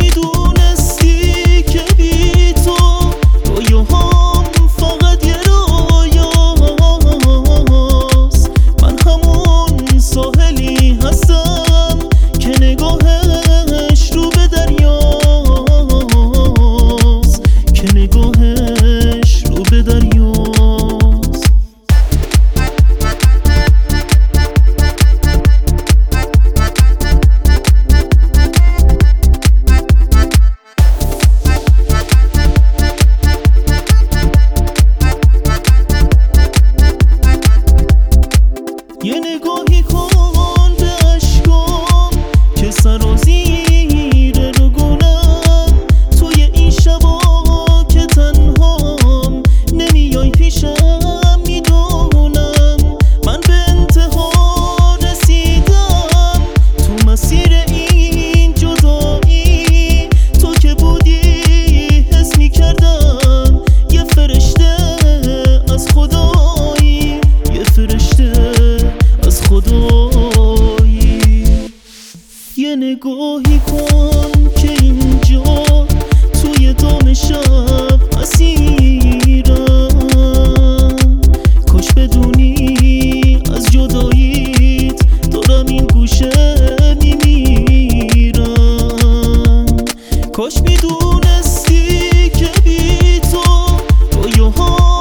میدونستی که بی تو رویاهام فقط یه رویاست. من همون ساحلی هستم که نگاهش رو به دریاست، که نگاهش رو به دریاست. یه نگاهی کن به اشکام که سرازیر رو گونم، توی این شبا که تنهام نمیای پیشم. میدونم من به انتها رسیدم تو مسیر این جدایی. تو که بودی حس میکردم یه فرشته از خدایی، یه فرشته از خدایی. یه نگاهی کن که اینجا توی دام شب اسیرم. کاش بدونی از جداییت دارم این گوشه میمیرم. کاش میدونستی که بی تو رویاها